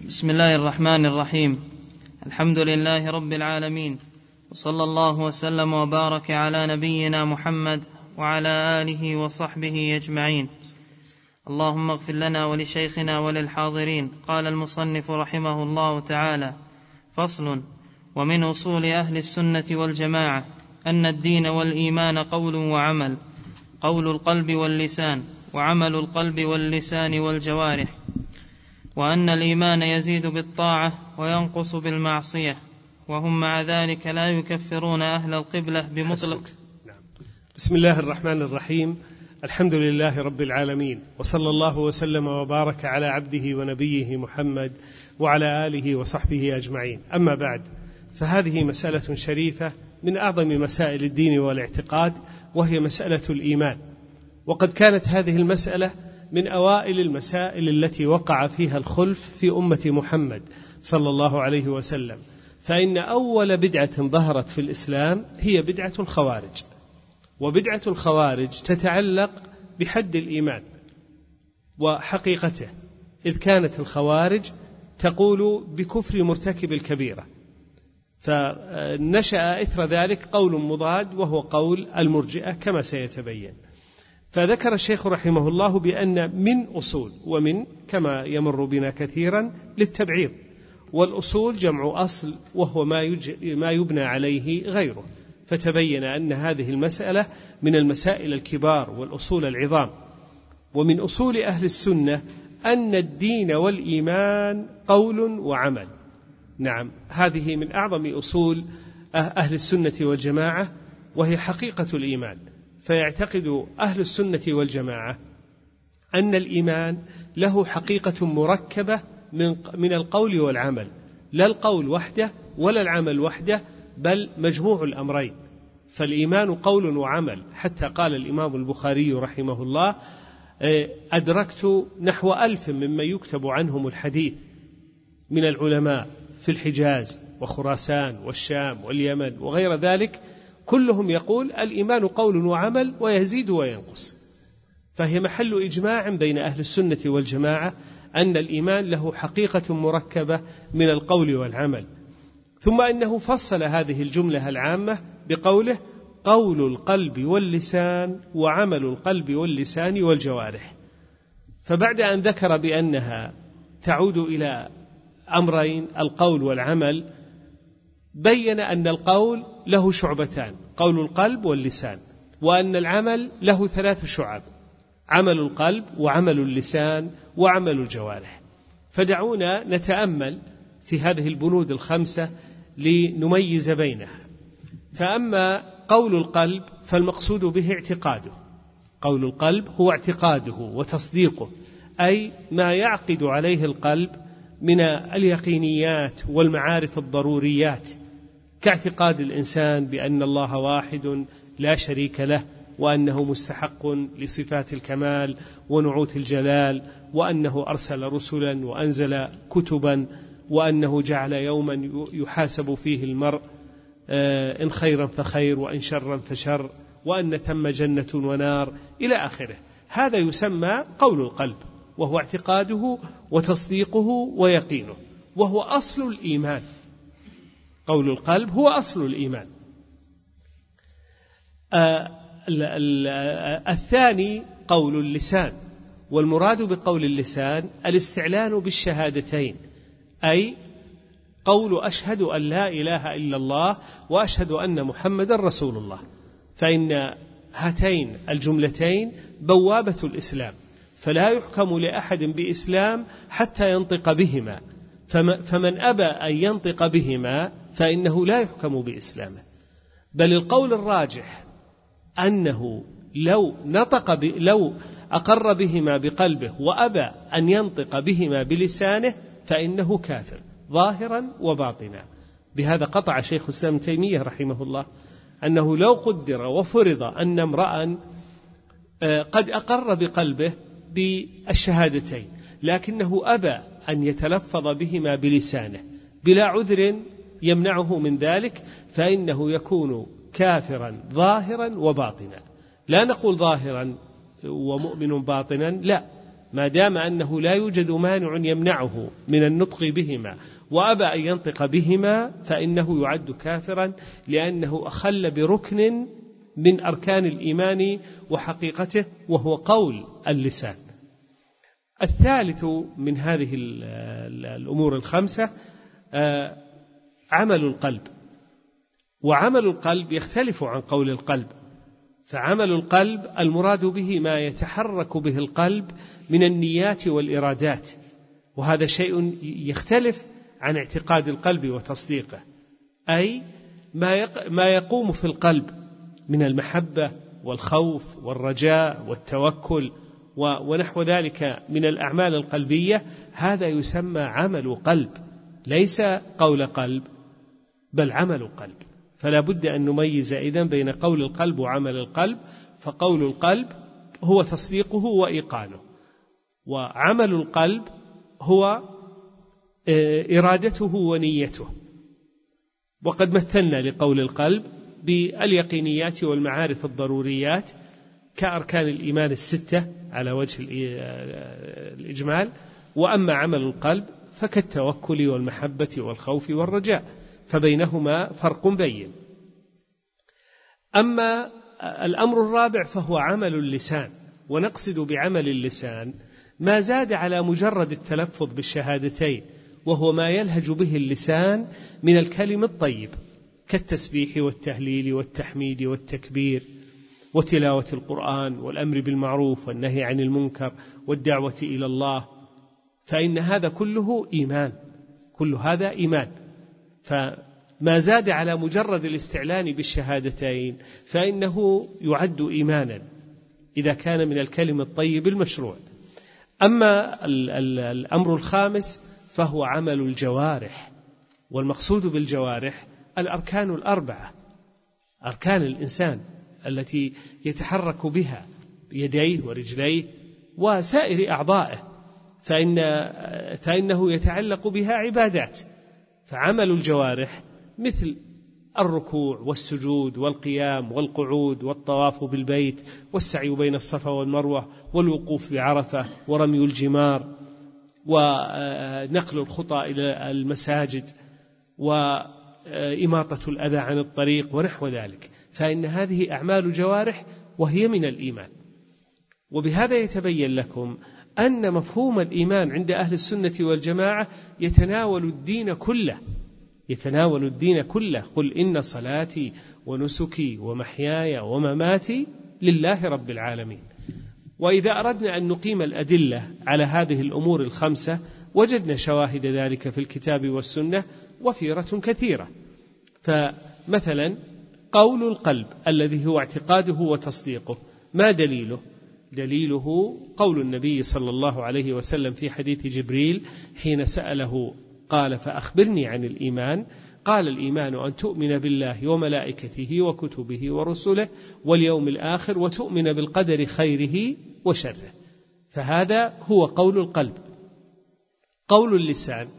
بسم الله الرحمن الرحيم. الحمد لله رب العالمين، وصلى الله وسلم وبارك على نبينا محمد وعلى آله وصحبه أجمعين. اللهم اغفر لنا ولشيخنا وللحاضرين. قال المصنف رحمه الله تعالى: فصل. ومن أصول أهل السنة والجماعة أن الدين والإيمان قول وعمل، قول القلب واللسان، وعمل القلب واللسان والجوارح، وأن الإيمان يزيد بالطاعة وينقص بالمعصية، وهم مع ذلك لا يكفرون أهل القبلة بمطلق. بسم الله الرحمن الرحيم. الحمد لله رب العالمين، وصلى الله وسلم وبارك على عبده ونبيه محمد وعلى آله وصحبه أجمعين. أما بعد، فهذه مسألة شريفة من أعظم مسائل الدين والاعتقاد، وهي مسألة الإيمان. وقد كانت هذه المسألة من أوائل المسائل التي وقع فيها الخلف في أمة محمد صلى الله عليه وسلم، فإن أول بدعة ظهرت في الإسلام هي بدعة الخوارج. وبدعة الخوارج تتعلق بحد الإيمان وحقيقته، إذ كانت الخوارج تقول بكفر مرتكب الكبيرة، فنشأ إثر ذلك قول مضاد وهو قول المرجئة كما سيتبين. فذكر الشيخ رحمه الله بأن من أصول، ومن كما يمر بنا كثيرا للتبعيض، والأصول جمع أصل وهو ما يبنى عليه غيره، فتبين أن هذه المسألة من المسائل الكبار والأصول العظام. ومن أصول أهل السنة أن الدين والإيمان قول وعمل. نعم، هذه من أعظم أصول أهل السنة والجماعة، وهي حقيقة الإيمان. فيعتقد أهل السنة والجماعة أن الإيمان له حقيقة مركبة من القول والعمل، لا القول وحده ولا العمل وحده، بل مجموع الأمرين. فالإيمان قول وعمل، حتى قال الإمام البخاري رحمه الله: أدركت نحو 1000 ممن يكتب عنهم الحديث من العلماء في الحجاز وخراسان والشام واليمن وغير ذلك، كلهم يقول الإيمان قول وعمل ويزيد وينقص. فهي محل إجماع بين أهل السنة والجماعة أن الإيمان له حقيقة مركبة من القول والعمل. ثم إنه فصل هذه الجملة العامة بقوله: قول القلب واللسان، وعمل القلب واللسان والجوارح. فبعد أن ذكر بأنها تعود إلى أمرين، القول والعمل، بين أن القول له شعبتان، قول القلب واللسان، وأن العمل له 3 شعب: عمل القلب، وعمل اللسان، وعمل الجوارح. فدعونا نتأمل في هذه البنود 5 لنميز بينها. فأما قول القلب فالمقصود به اعتقاده. قول القلب هو اعتقاده وتصديقه، أي ما يعقد عليه القلب من اليقينيات والمعارف الضروريات، كاعتقاد الإنسان بأن الله واحد لا شريك له، وأنه مستحق لصفات الكمال ونعوت الجلال، وأنه أرسل رسلا وأنزل كتبا، وأنه جعل يوما يحاسب فيه المرء إن خيرا فخير وإن شرا فشر، وأن ثم جنة ونار إلى آخره. هذا يسمى قول القلب، وهو اعتقاده وتصديقه ويقينه، وهو أصل الإيمان. قول القلب هو أصل الإيمان. الثاني قول اللسان، والمراد بقول اللسان الاستعلان بالشهادتين، أي قول أشهد أن لا إله إلا الله وأشهد أن محمد رسول الله. فإن هاتين الجملتين بوابة الإسلام، فلا يحكم لأحد بإسلام حتى ينطق بهما، فمن أبى أن ينطق بهما فإنه لا يحكم بإسلامه. بل القول الراجح أنه لو أقر بهما بقلبه وأبى أن ينطق بهما بلسانه فإنه كافر ظاهرا وباطنا. بهذا قطع شيخ الإسلام ابن تيمية رحمه الله أنه لو قدر وفرض أن امرأ قد أقر بقلبه بالشهادتين، لكنه أبى أن يتلفظ بهما بلسانه بلا عذر يمنعه من ذلك، فإنه يكون كافرا ظاهرا وباطنا. لا نقول ظاهرا ومؤمن باطنا، لا، ما دام أنه لا يوجد مانع يمنعه من النطق بهما وأبى أن ينطق بهما فإنه يعد كافرا، لأنه أخل بركن من أركان الإيمان وحقيقته، وهو قول اللسان. الثالث من هذه الأمور الخمسة عمل القلب. وعمل القلب يختلف عن قول القلب، فعمل القلب المراد به ما يتحرك به القلب من النيات والإرادات، وهذا شيء يختلف عن اعتقاد القلب وتصديقه، أي ما يقوم في القلب من المحبة والخوف والرجاء والتوكل ونحو ذلك من الأعمال القلبية، هذا يسمى عمل قلب، ليس قول قلب بل عمل قلب. فلا بد أن نميز إذن بين قول القلب وعمل القلب، فقول القلب هو تصديقه وإيقانه، وعمل القلب هو إرادته ونيته. وقد مثلنا لقول القلب باليقينيات والمعارف الضروريات كأركان الإيمان الستة على وجه الإجمال، وأما عمل القلب فكالتوكل والمحبة والخوف والرجاء، فبينهما فرق بين. أما الأمر الرابع فهو عمل اللسان، ونقصد بعمل اللسان ما زاد على مجرد التلفظ بالشهادتين، وهو ما يلهج به اللسان من الكلم الطيب كالتسبيح والتهليل والتحميد والتكبير وتلاوة القرآن والأمر بالمعروف والنهي عن المنكر والدعوة إلى الله، فإن هذا كله إيمان، كل هذا إيمان. فما زاد على مجرد الاستعلان بالشهادتين فإنه يعد إيمانا إذا كان من الكلم الطيب المشروع. أما الأمر الخامس فهو عمل الجوارح، والمقصود بالجوارح الأركان الأربعة، أركان الإنسان التي يتحرك بها يديه ورجليه وسائر أعضائه، فإنه يتعلق بها عبادات. فعمل الجوارح مثل الركوع والسجود والقيام والقعود والطواف بالبيت والسعي بين الصفا والمروة والوقوف بعرفة ورمي الجمار ونقل الخطى إلى المساجد وإماطة الأذى عن الطريق ونحو ذلك، فإن هذه أعمال جوارح وهي من الإيمان. وبهذا يتبين لكم أن مفهوم الإيمان عند أهل السنة والجماعة يتناول الدين كله، يتناول الدين كله. قل إن صلاتي ونسكي ومحياي ومماتي لله رب العالمين. وإذا أردنا أن نقيم الأدلة على هذه الأمور الخمسة وجدنا شواهد ذلك في الكتاب والسنة وفيرة كثيرة. فمثلا قول القلب الذي هو اعتقاده وتصديقه، ما دليله؟ دليله قول النبي صلى الله عليه وسلم في حديث جبريل حين سأله قال فأخبرني عن الإيمان، قال الإيمان أن تؤمن بالله وملائكته وكتبه ورسله واليوم الآخر وتؤمن بالقدر خيره وشره. فهذا هو قول القلب. قول اللسان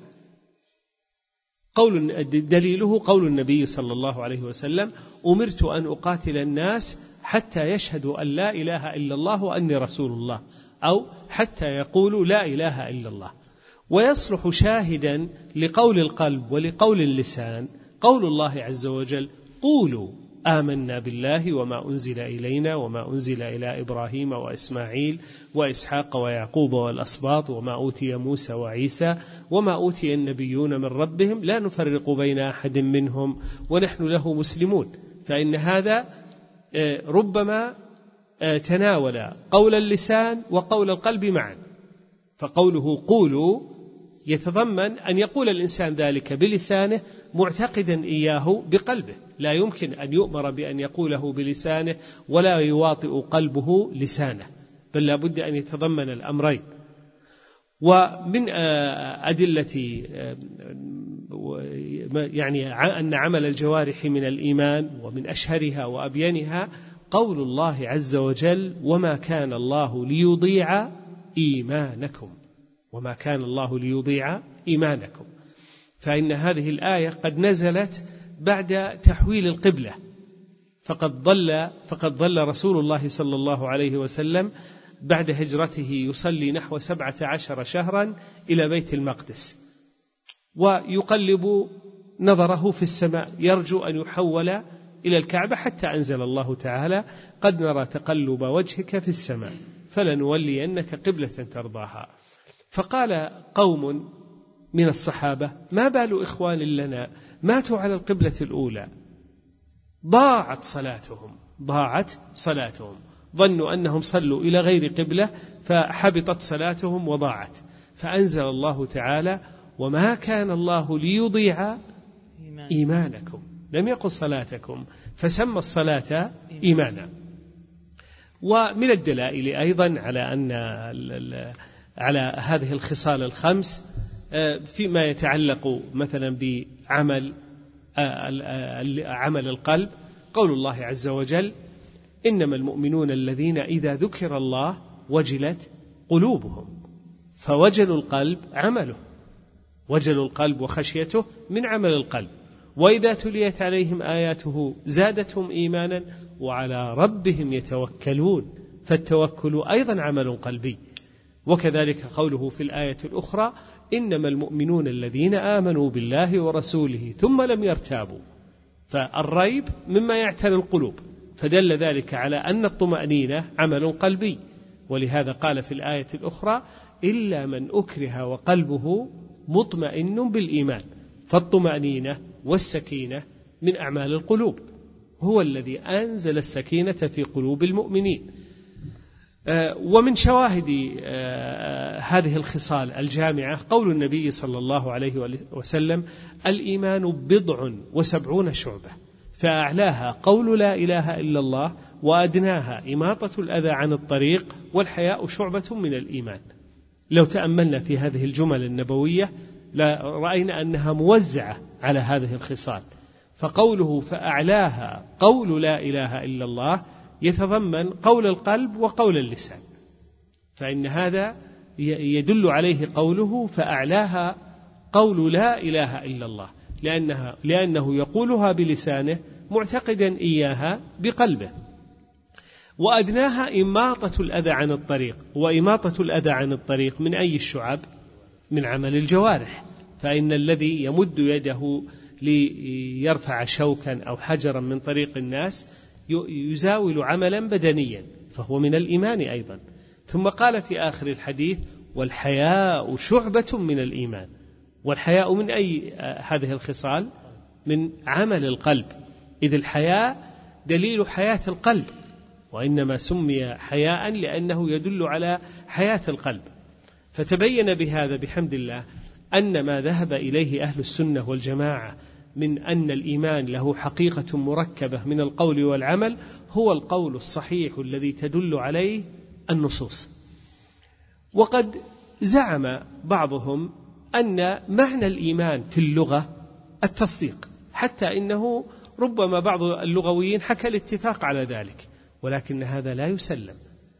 دليله قول النبي صلى الله عليه وسلم أمرت أن أقاتل الناس حتى يشهدوا أن لا إله إلا الله وأني رسول الله، أو حتى يقولوا لا إله إلا الله. ويصلح شاهدا لقول القلب ولقول اللسان قول الله عز وجل قولوا آمنا بالله وما أنزل إلينا وما أنزل إلى إبراهيم وإسماعيل وإسحاق ويعقوب والأسباط وما أوتي موسى وعيسى وما أوتي النبيون من ربهم لا نفرق بين أحد منهم ونحن له مسلمون. فإن هذا ربما تناول قول اللسان وقول القلب معا. فقوله قولوا يتضمن أن يقول الإنسان ذلك بلسانه معتقدا إياه بقلبه، لا يمكن أن يؤمر بأن يقوله بلسانه ولا يواطئ قلبه لسانه، بل لا بد أن يتضمن الأمرين. ومن أدلة يعني أن عمل الجوارح من الإيمان ومن أشهرها وأبينها قول الله عز وجل وما كان الله ليضيع إيمانكم، وما كان الله ليضيع إيمانكم. فإن هذه الآية قد نزلت بعد تحويل القبلة، فقد ضل رسول الله صلى الله عليه وسلم بعد هجرته يصلي نحو 17 شهرا إلى بيت المقدس، ويقلب نظره في السماء يرجو أن يحول إلى الكعبة، حتى أنزل الله تعالى: قد نرى تقلب وجهك في السماء فلنولينك قبلة ترضاها. فقال قوم من الصحابة: ما بال إخوان لنا ماتوا على القبلة الأولى، ضاعت صلاتهم، ظنوا أنهم صلوا إلى غير قبلة فحبطت صلاتهم وضاعت. فأنزل الله تعالى: وما كان الله ليضيع إيمانكم، لم يقل صلاتكم، فسمى الصلاة إيمانا. ومن الدلائل أيضا على هذه الخصال الخمس فيما يتعلق مثلا بعمل القلب، قول الله عز وجل: إنما المؤمنون الذين إذا ذكر الله وجلت قلوبهم. فوجل القلب عمله، وجل القلب وخشيته من عمل القلب. وإذا تليت عليهم آياته زادتهم إيمانا وعلى ربهم يتوكلون، فالتوكل أيضا عمل قلبي. وكذلك قوله في الآية الأخرى: إنما المؤمنون الذين آمنوا بالله ورسوله ثم لم يرتابوا. فالريب مما يعتري القلوب، فدل ذلك على أن الطمأنينة عمل قلبي. ولهذا قال في الآية الأخرى: إلا من أكره وقلبه مطمئن بالإيمان. فالطمأنينة والسكينة من أعمال القلوب، هو الذي أنزل السكينة في قلوب المؤمنين. ومن شواهد هذه الخصال الجامعة قول النبي صلى الله عليه وسلم: الإيمان 70 شعبة، فأعلاها قول لا إله إلا الله، وأدناها إماطة الأذى عن الطريق، والحياء شعبة من الإيمان. لو تأملنا في هذه الجمل النبوية رأينا أنها موزعة على هذه الخصال. فقوله فأعلاها قول لا إله إلا الله يتضمن قول القلب وقول اللسان، فإن هذا يدل عليه قوله فأعلاها قول لا إله إلا الله، لأنه يقولها بلسانه معتقدا إياها بقلبه. وأدناها إماطة الأذى عن الطريق، وإماطة الأذى عن الطريق من أي الشعب؟ من عمل الجوارح. فإن الذي يمد يده ليرفع شوكا أو حجرا من طريق الناس يزاول عملا بدنيا، فهو من الإيمان أيضا. ثم قال في آخر الحديث: والحياء شعبة من الإيمان. والحياء من أي هذه الخصال؟ من عمل القلب، إذ الحياء دليل حياة القلب، وإنما سمي حياء لأنه يدل على حياة القلب. فتبين بهذا بحمد الله أن ما ذهب إليه أهل السنة والجماعة من أن الإيمان له حقيقة مركبة من القول والعمل هو القول الصحيح الذي تدل عليه النصوص. وقد زعم بعضهم أن معنى الإيمان في اللغة التصديق، حتى إنه ربما بعض اللغويين حكى الاتفاق على ذلك، ولكن هذا لا يسلم.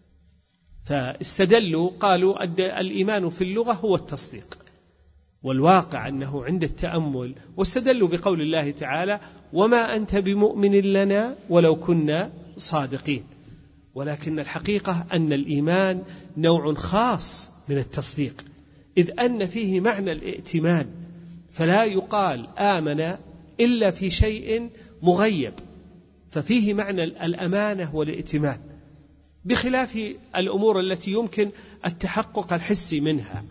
فاستدلوا قالوا الإيمان في اللغة هو التصديق، والواقع أنه عند التأمل، واستدلوا بقول الله تعالى: وما أنت بمؤمن لنا ولو كنا صادقين. ولكن الحقيقة أن الإيمان نوع خاص من التصديق، إذ أن فيه معنى الائتمان، فلا يقال آمن إلا في شيء مغيب، ففيه معنى الأمانة والائتمان، بخلاف الأمور التي يمكن التحقق الحسي منها.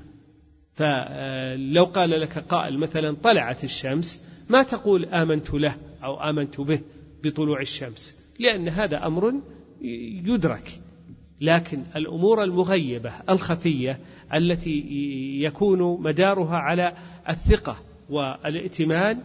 فلو قال لك قائل مثلا: طلعت الشمس، ما تقول آمنت له أو آمنت به بطلوع الشمس، لأن هذا أمر يدرك. لكن الأمور المغيبة الخفية التي يكون مدارها على الثقة والائتمان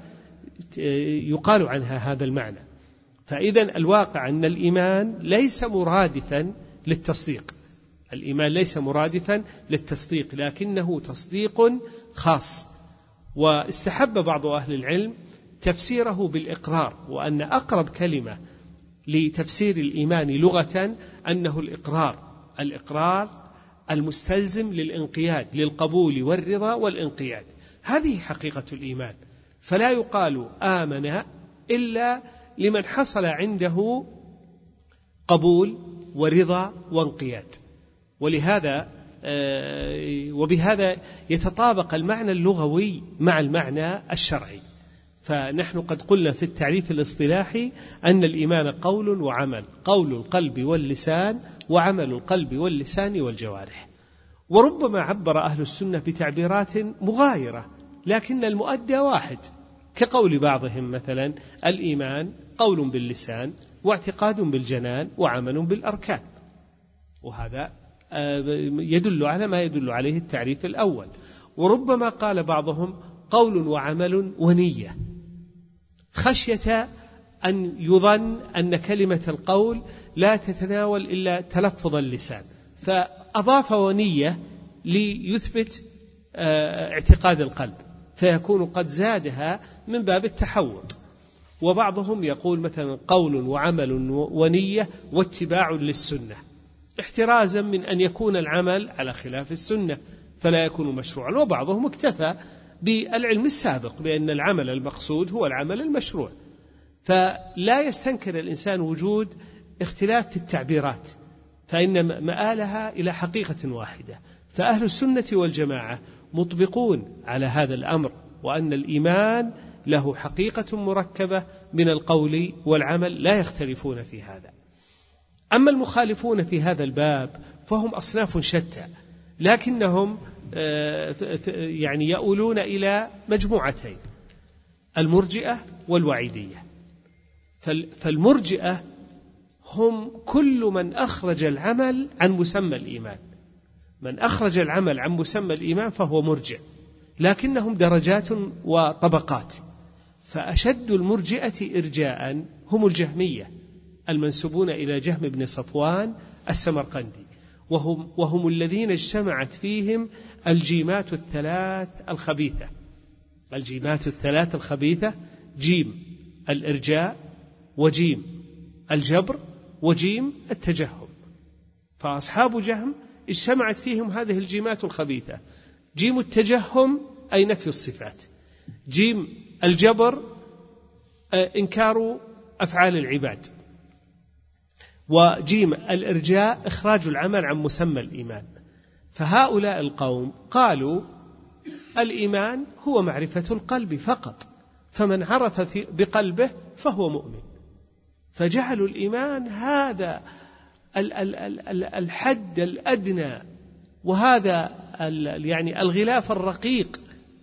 يقال عنها هذا المعنى. فإذن الواقع أن الإيمان ليس مرادفا للتصديق، الإيمان ليس مرادفا للتصديق، لكنه تصديق خاص. واستحب بعض أهل العلم تفسيره بالإقرار، وأن أقرب كلمة لتفسير الإيمان لغة أنه الإقرار المستلزم للانقياد، للقبول والرضا والانقياد. هذه حقيقة الإيمان. فلا يقال آمن إلا لمن حصل عنده قبول ورضا وانقياد. ولهذا وبهذا يتطابق المعنى اللغوي مع المعنى الشرعي. فنحن قد قلنا في التعريف الاصطلاحي أن الإيمان قول وعمل، قول القلب واللسان، وعمل القلب واللسان والجوارح. وربما عبر أهل السنة بتعبيرات مغايرة لكن المؤدى واحد، كقول بعضهم مثلا الإيمان قول باللسان واعتقاد بالجنان وعمل بالأركان، وهذا يدل على ما يدل عليه التعريف الأول. وربما قال بعضهم قول وعمل ونية، خشية أن يظن أن كلمة القول لا تتناول إلا تلفظ اللسان، فأضاف ونية ليثبت اعتقاد القلب، فيكون قد زادها من باب التحوط. وبعضهم يقول مثلا قول وعمل ونية واتباع للسنة، احترازا من أن يكون العمل على خلاف السنة فلا يكون مشروعا. وبعضهم اكتفى بالعلم السابق بأن العمل المقصود هو العمل المشروع، فلا يستنكر الإنسان وجود اختلاف في التعبيرات، فإن مآلها إلى حقيقة واحدة. فأهل السنة والجماعة مطبقون على هذا الأمر، وأن الإيمان له حقيقة مركبة من القول والعمل لا يختلفون في هذا. أما المخالفون في هذا الباب فهم أصناف شتى، لكنهم يعني يؤولون إلى مجموعتين: المرجئة والوعيدية. فالمرجئة هم كل من أخرج العمل عن مسمى الإيمان، من أخرج العمل عن مسمى الإيمان فهو مرجئ، لكنهم درجات وطبقات. فأشد المرجئة إرجاء هم الجهمية المنسوبون إلى جهم بن صفوان السمرقندي، وهم الذين اجتمعت فيهم الجيمات الثلاث الخبيثة. الجيمات الثلاث الخبيثة: جيم الإرجاء، وجيم الجبر، وجيم التجهم. فأصحاب جهم اجتمعت فيهم هذه الجيمات الخبيثة: جيم التجهم أي نفي الصفات، جيم الجبر إنكار أفعال العباد، وجيم الإرجاء إخراج العمل عن مسمى الإيمان. فهؤلاء القوم قالوا الإيمان هو معرفة القلب فقط، فمن عرف بقلبه فهو مؤمن، فجعلوا الإيمان هذا الحد الأدنى، وهذا يعني الغلاف الرقيق،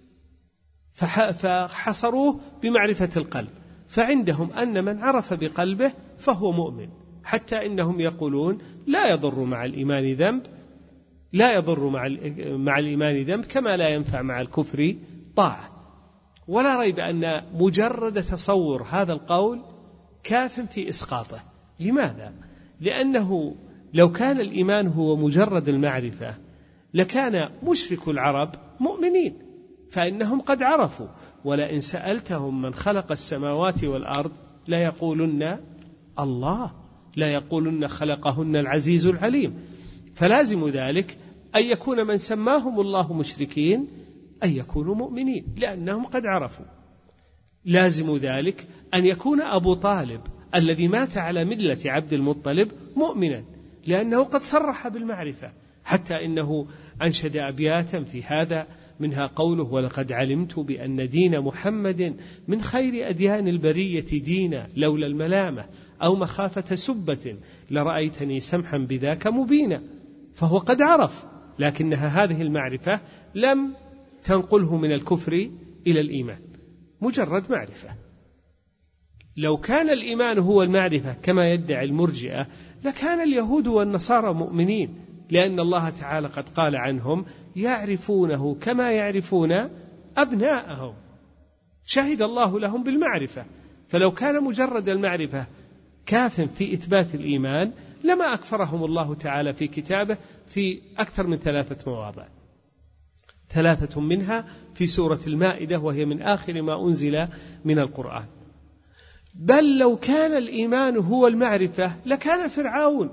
فحصروه بمعرفة القلب. فعندهم أن من عرف بقلبه فهو مؤمن، حتى إنهم يقولون لا يضر مع الإيمان ذنب، لا يضر مع الإيمان ذنب كما لا ينفع مع الكفر طاعة. ولا ريب أن مجرد تصور هذا القول كاف في إسقاطه. لماذا؟ لأنه لو كان الإيمان هو مجرد المعرفة لكان مشرك العرب مؤمنين، فإنهم قد عرفوا. ولئن سألتهم من خلق السماوات والأرض لا يقولن الله، لا يقولن خلقهن العزيز العليم. فلازم ذلك أن يكون من سماهم الله مشركين أن يكونوا مؤمنين لأنهم قد عرفوا. لازم ذلك أن يكون أبو طالب الذي مات على ملة عبد المطلب مؤمنا لأنه قد صرح بالمعرفة، حتى إنه أنشد أبياتا في هذا، منها قوله: ولقد علمت بأن دين محمد من خير أديان البرية دينا، لولا الملامة أو مخافة سبة لرأيتني سمحا بذاك مبينا. فهو قد عرف، لكنها هذه المعرفة لم تنقله من الكفر إلى الإيمان، مجرد معرفة. لو كان الإيمان هو المعرفة كما يدعي المرجئة لكان اليهود والنصارى مؤمنين، لأن الله تعالى قد قال عنهم: يعرفونه كما يعرفون أبناءهم. شهد الله لهم بالمعرفة. فلو كان مجرد المعرفة كاف في إثبات الإيمان لما أكفرهم الله تعالى في كتابه في أكثر من 3 مواضع، 3 منها في سورة المائدة، وهي من آخر ما أنزل من القرآن. بل لو كان الإيمان هو المعرفة لكان فرعون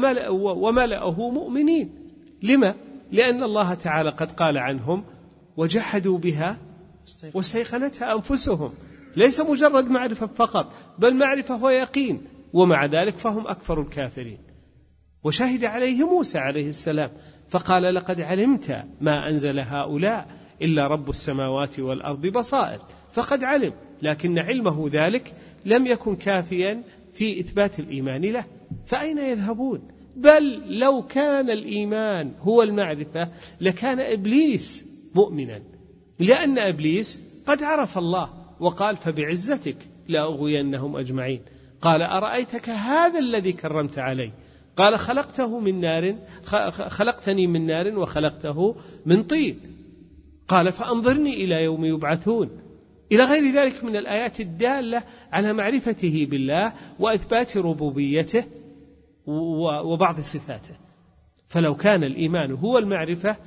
وملأه مؤمنين. لما؟ لأن الله تعالى قد قال عنهم: وجحدوا بها واستيقنتها أنفسهم. ليس مجرد معرفة فقط، بل معرفة ويقين، ومع ذلك فهم أكثر الكافرين. وشهد عليه موسى عليه السلام فقال لقد علمت ما أنزل هؤلاء إلا رب السماوات والأرض بصائر، فقد علم، لكن علمه ذلك لم يكن كافيا في إثبات الإيمان له، فأين يذهبون؟ بل لو كان الإيمان هو المعرفة لكان إبليس مؤمنا، لأن إبليس قد عرف الله وقال فبعزتك لأغوينهم أجمعين. قال أرأيتك هذا الذي كرمت علي؟ قال خلقتني من نار وخلقته من طين. قال فأنظرني إلى يوم يبعثون، إلى غير ذلك من الآيات الدالة على معرفته بالله وإثبات ربوبيته وبعض صفاته. فلو كان الإيمان هو المعرفة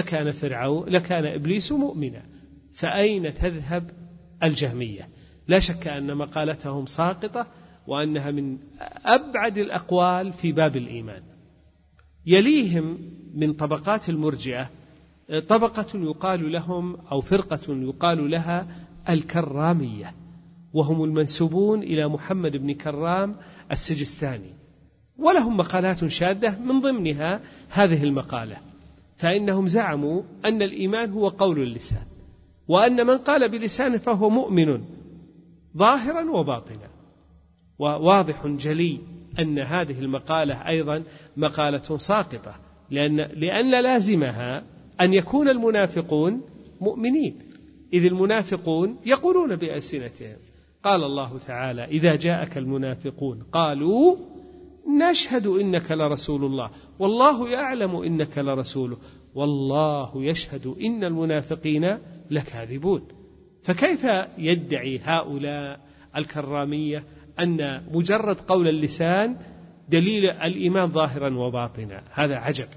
لكان إبليس مؤمنا، فأين تذهب الجهمية؟ لا شك أن مقالتهم ساقطة وأنها من أبعد الأقوال في باب الإيمان. يليهم من طبقات المرجئة طبقة يقال لهم أو فرقة يقال لها الكرامية، وهم المنسوبون إلى محمد بن كرام السجستاني، ولهم مقالات شاذة من ضمنها هذه المقالة، فإنهم زعموا أن الإيمان هو قول اللسان، وأن من قال بلسانه فهو مؤمن ظاهرا وباطنا. وواضح جلي أن هذه المقالة أيضا مقالة ساقطة، لأن لازمها أن يكون المنافقون مؤمنين، إذ المنافقون يقولون بألسنتهم. قال الله تعالى إذا جاءك المنافقون قالوا نشهد إنك لرسول الله والله يعلم إنك لرسوله والله يشهد إن المنافقين لكاذبون. فكيف يدعي هؤلاء الكرامية أن مجرد قول اللسان دليل الإيمان ظاهرا وباطنا؟ هذا عجب.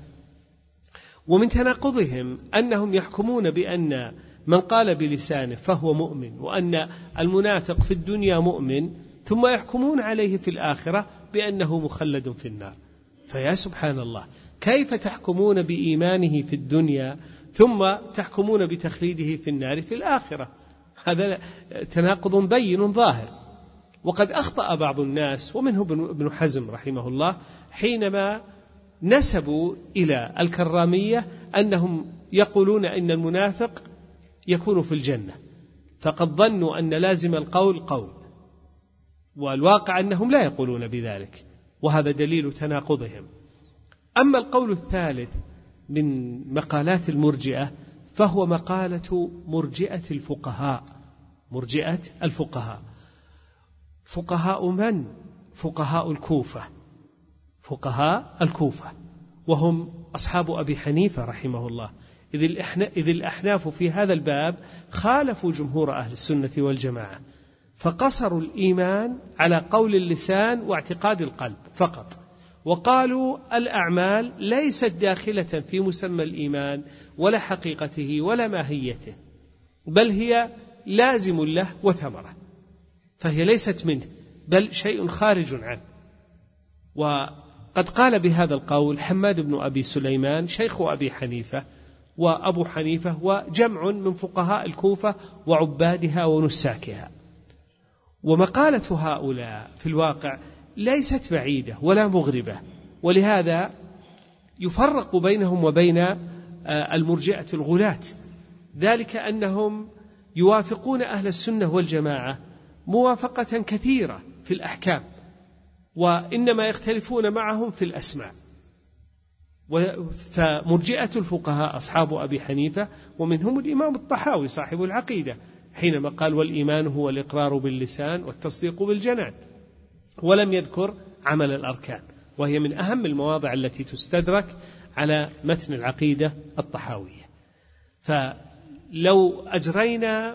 ومن تناقضهم أنهم يحكمون بأن من قال بلسانه فهو مؤمن، وأن المنافق في الدنيا مؤمن، ثم يحكمون عليه في الآخرة بأنه مخلد في النار. فيا سبحان الله، كيف تحكمون بإيمانه في الدنيا ثم تحكمون بتخليده في النار في الآخرة؟ هذا تناقض بين ظاهر. وقد أخطأ بعض الناس ومنه ابن حزم رحمه الله حينما نسبوا إلى الكرامية أنهم يقولون إن المنافق يكون في الجنة، فقد ظنوا أن لازم القول قول، والواقع أنهم لا يقولون بذلك، وهذا دليل تناقضهم. أما القول الثالث من مقالات المرجئة فهو مقالة مرجئة الفقهاء. مرجئة الفقهاء فقهاء من؟ فقهاء الكوفة، فقهاء الكوفة، وهم أصحاب أبي حنيفة رحمه الله، إذ الأحناف في هذا الباب خالفوا جمهور أهل السنة والجماعة، فقصروا الإيمان على قول اللسان واعتقاد القلب فقط، وقالوا الأعمال ليست داخلة في مسمى الإيمان ولا حقيقته ولا ماهيته، بل هي لازم له وثمرة، فهي ليست منه بل شيء خارج عنه. وقد قال بهذا القول حماد بن أبي سليمان شيخ أبي حنيفة وأبو حنيفة وجمع من فقهاء الكوفة وعبادها ونساكها. ومقالة هؤلاء في الواقع ليست بعيدة ولا مغربة، ولهذا يفرق بينهم وبين المرجئة الغلاة، ذلك أنهم يوافقون أهل السنة والجماعة موافقة كثيرة في الأحكام، وإنما يختلفون معهم في الأسماء. فمرجئة الفقهاء أصحاب أبي حنيفة، ومنهم الإمام الطحاوي صاحب العقيدة حينما قال والإيمان هو الإقرار باللسان والتصديق بالجنان، ولم يذكر عمل الأركان، وهي من أهم المواضع التي تستدرك على متن العقيدة الطحاوية. فلو أجرينا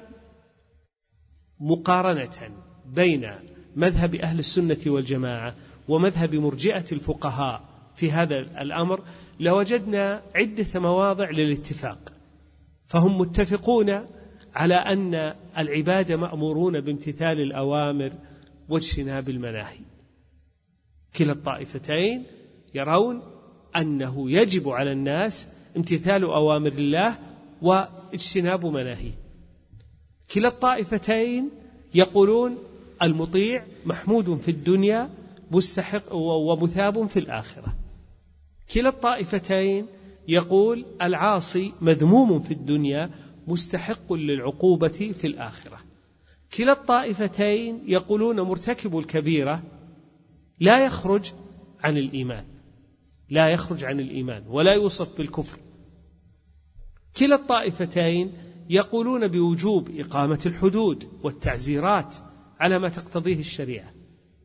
مقارنة بين مذهب أهل السنة والجماعة ومذهب مرجئة الفقهاء في هذا الأمر لوجدنا عدة مواضع للاتفاق، فهم متفقون على أن العباد مأمورون بامتثال الأوامر واجتناب المناهي. كلا الطائفتين يرون أنه يجب على الناس امتثال أوامر الله واجتناب مناهيه. كلا الطائفتين يقولون المطيع محمود في الدنيا مستحق ومثاب في الآخرة. كلا الطائفتين يقول العاصي مذموم في الدنيا مستحق للعقوبة في الآخرة. كلا الطائفتين يقولون مرتكب الكبيرة لا يخرج عن الإيمان، لا يخرج عن الإيمان ولا يوصف بالكفر. كلا الطائفتين يقولون بوجوب إقامة الحدود والتعزيرات على ما تقتضيه الشريعة.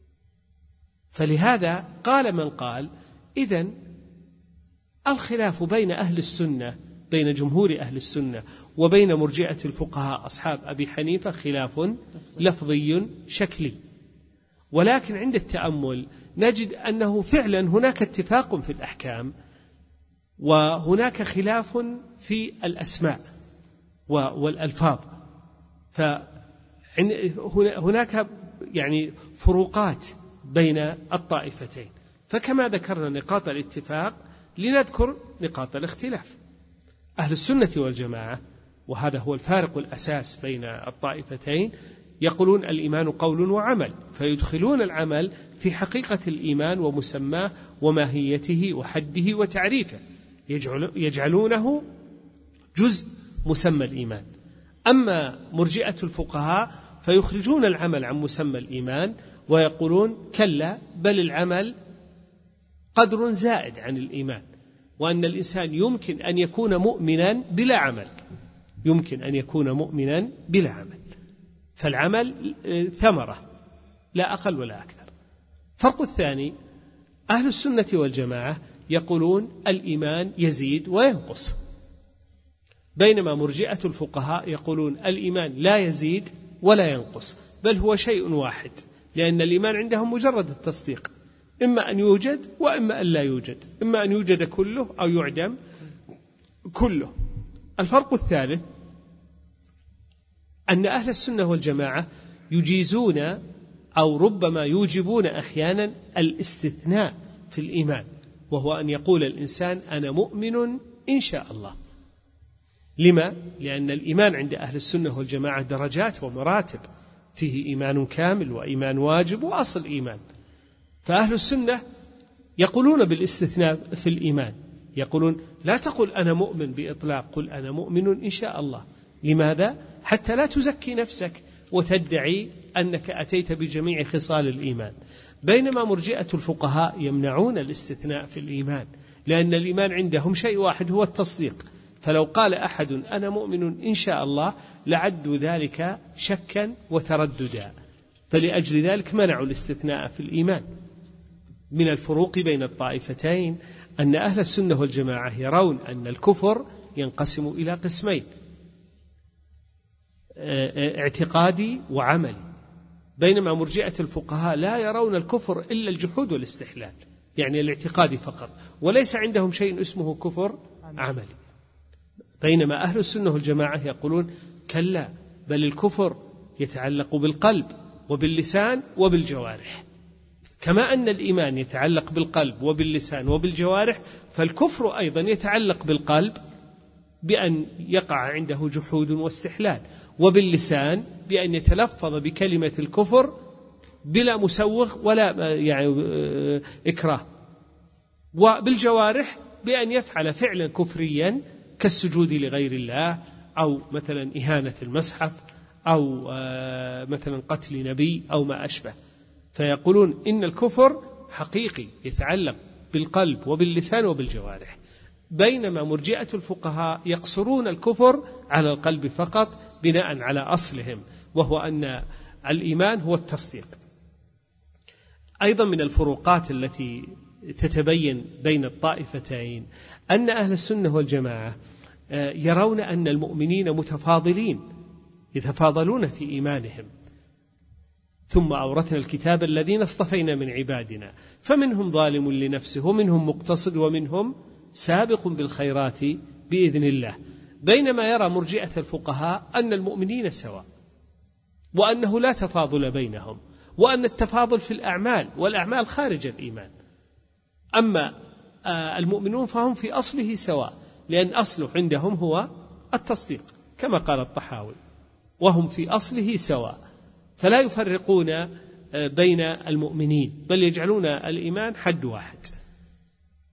فلهذا قال من قال إذن الخلاف بين أهل السنة، بين جمهور أهل السنة وبين مرجئة الفقهاء أصحاب أبي حنيفة خلاف لفظي شكلي، ولكن عند التأمل نجد أنه فعلا هناك اتفاق في الأحكام وهناك خلاف في الأسماء والألفاظ. فهناك يعني فروقات بين الطائفتين، فكما ذكرنا نقاط الاتفاق لنذكر نقاط الاختلاف. أهل السنة والجماعة، وهذا هو الفارق الأساس بين الطائفتين، يقولون الإيمان قول وعمل، فيدخلون العمل في حقيقة الإيمان ومسماه وماهيته وحده وتعريفه، يجعلونه جزء مسمى الإيمان. أما مرجئة الفقهاء فيخرجون العمل عن مسمى الإيمان ويقولون كلا، بل العمل قدر زائد عن الإيمان، وأن الإنسان يمكن أن يكون مؤمنا بلا عمل، يمكن أن يكون مؤمنا بلا عمل، فالعمل ثمرة لا أقل ولا أكثر. الفرق الثاني أهل السنة والجماعة يقولون الإيمان يزيد وينقص، بينما مرجئة الفقهاء يقولون الإيمان لا يزيد ولا ينقص، بل هو شيء واحد، لأن الإيمان عندهم مجرد التصديق، إما أن يوجد وإما أن لا يوجد، إما أن يوجد كله أو يعدم كله. الفرق الثالث أن أهل السنة والجماعة يجيزون أو ربما يوجبون أحيانا الاستثناء في الإيمان، وهو أن يقول الإنسان أنا مؤمن إن شاء الله. لما؟ لأن الإيمان عند أهل السنة والجماعة درجات ومراتب، فيه إيمان كامل وإيمان واجب وأصل إيمان. فأهل السنة يقولون بالاستثناء في الإيمان، يقولون لا تقل أنا مؤمن بإطلاق، قل أنا مؤمن إن شاء الله. لماذا؟ حتى لا تزكي نفسك وتدعي أنك أتيت بجميع خصال الإيمان. بينما مرجئة الفقهاء يمنعون الاستثناء في الإيمان، لأن الإيمان عندهم شيء واحد هو التصديق، فلو قال أحد أنا مؤمن إن شاء الله لعدوا ذلك شكا وترددا، فلأجل ذلك منعوا الاستثناء في الإيمان. من الفروق بين الطائفتين أن أهل السنة والجماعة يرون أن الكفر ينقسم إلى قسمين، اعتقادي وعملي، بينما مرجئة الفقهاء لا يرون الكفر إلا الجحود والاستحلال، يعني الاعتقادي فقط، وليس عندهم شيء اسمه كفر عملي. بينما أهل السنة والجماعة يقولون كلا، بل الكفر يتعلق بالقلب وباللسان وبالجوارح، كما أن الإيمان يتعلق بالقلب وباللسان وبالجوارح، فالكفر أيضا يتعلق بالقلب بأن يقع عنده جحود واستحلال، وباللسان بأن يتلفظ بكلمة الكفر بلا مسوغ ولا يعني إكراه، وبالجوارح بأن يفعل فعلا كفريا كالسجود لغير الله، أو مثلا إهانة المصحف، أو مثلا قتل نبي أو ما أشبه. فيقولون إن الكفر حقيقي يتعلق بالقلب وباللسان وبالجوارح، بينما مرجئة الفقهاء يقصرون الكفر على القلب فقط بناء على أصلهم، وهو أن الإيمان هو التصديق. أيضا من الفروقات التي تتبين بين الطائفتين أن أهل السنة والجماعة يرون أن المؤمنين متفاضلين، يتفاضلون في إيمانهم. ثم أورثنا الكتاب الذين اصطفينا من عبادنا فمنهم ظالم لنفسه ومنهم مقتصد ومنهم سابق بالخيرات بإذن الله. بينما يرى مرجئة الفقهاء أن المؤمنين سواء، وأنه لا تفاضل بينهم، وأن التفاضل في الأعمال، والأعمال خارج الإيمان. أما المؤمنون فهم في أصله سواء، لأن أصله عندهم هو التصديق كما قال الطحاوي، وهم في أصله سواء، فلا يفرقون بين المؤمنين، بل يجعلون الإيمان حد واحد.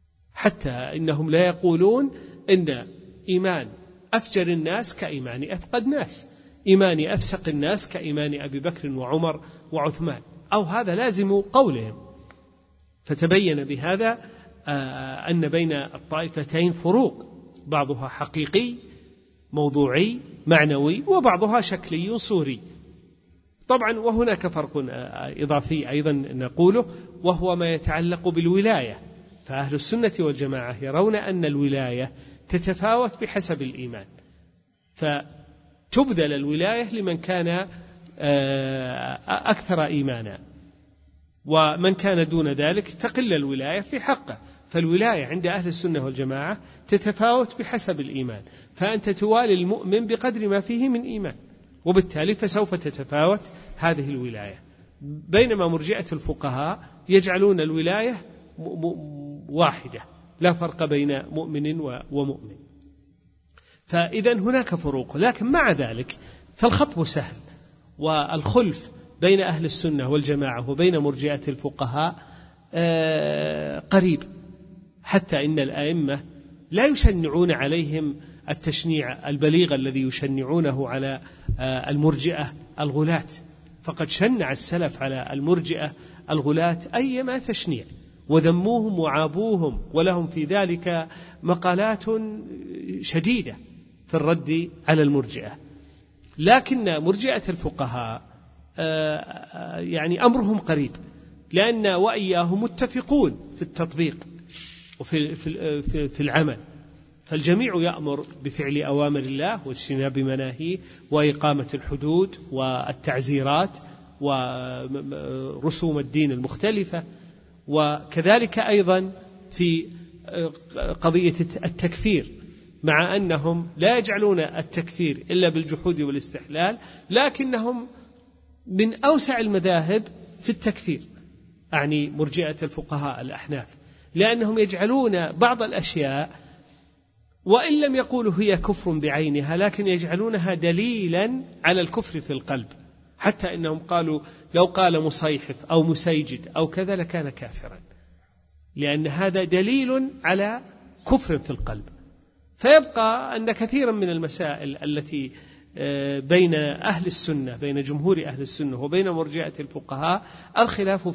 حتى إنهم لا يقولون إن إيمان أفجر الناس كإيمان أتقى الناس، إيمان أفسق الناس كإيمان أبي بكر وعمر وعثمان، أو هذا لازم قولهم. فتبين بهذا أن بين الطائفتين فروق، بعضها حقيقي موضوعي معنوي، وبعضها شكلي صوري. طبعا وهناك فرق إضافي أيضا نقوله، وهو ما يتعلق بالولاية. فأهل السنة والجماعة يرون أن الولاية تتفاوت بحسب الإيمان، فتبذل الولاية لمن كان أكثر إيمانا، ومن كان دون ذلك تقل الولاية في حقه. فالولاية عند أهل السنة والجماعة تتفاوت بحسب الإيمان، فأنت توالي المؤمن بقدر ما فيه من إيمان، وبالتالي فسوف تتفاوت هذه الولاية. بينما مرجئة الفقهاء يجعلون الولاية واحدة، لا فرق بين مؤمن ومؤمن. فإذا هناك فروق، لكن مع ذلك فالخطب سهل، والخلف بين أهل السنة والجماعة وبين مرجئة الفقهاء قريب، حتى إن الآئمة لا يشنعون عليهم التشنيع البليغ الذي يشنعونه على المرجئة الغلاة، فقد شنع السلف على المرجئة الغلاة أيما تشنيع، وذموهم وعابوهم، ولهم في ذلك مقالات شديدة في الرد على المرجئة. لكن مرجئة الفقهاء يعني أمرهم قريب، لأن وإياهم متفقون في التطبيق وفي العمل، فالجميع يأمر بفعل أوامر الله واجتناب مناهيه وإقامة الحدود والتعزيرات ورسوم الدين المختلفة. وكذلك أيضا في قضية التكفير، مع أنهم لا يجعلون التكفير إلا بالجحود والاستحلال، لكنهم من أوسع المذاهب في التكفير، أعني مرجئة الفقهاء الأحناف، لأنهم يجعلون بعض الأشياء وإن لم يقولوا هي كفر بعينها، لكن يجعلونها دليلا على الكفر في القلب، حتى إنهم قالوا لو قال مصيحف أو مسيجد أو كذا لكان كافرا، لأن هذا دليل على كفر في القلب. فيبقى أن كثيرا من المسائل التي بين أهل السنة، بين جمهور أهل السنة وبين مرجئة الفقهاء، الخلاف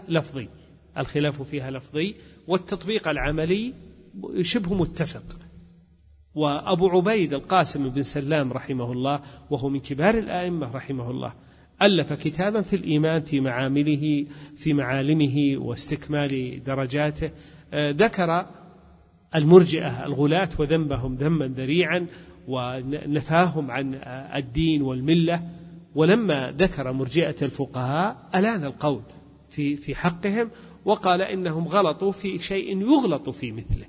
فيها لفظي، والتطبيق العملي شبه متفق. وأبو عبيد القاسم بن سلام رحمه الله، وهو من كبار الآئمة رحمه الله، ألف كتابا في الإيمان في معالمه واستكمال درجاته، ذكر المرجئة الغلاة وذنبهم ذما ذريعا ونفاهم عن الدين والملة. ولما ذكر مرجئة الفقهاء ألان القول في حقهم، وقال إنهم غلطوا في شيء يغلط في مثله.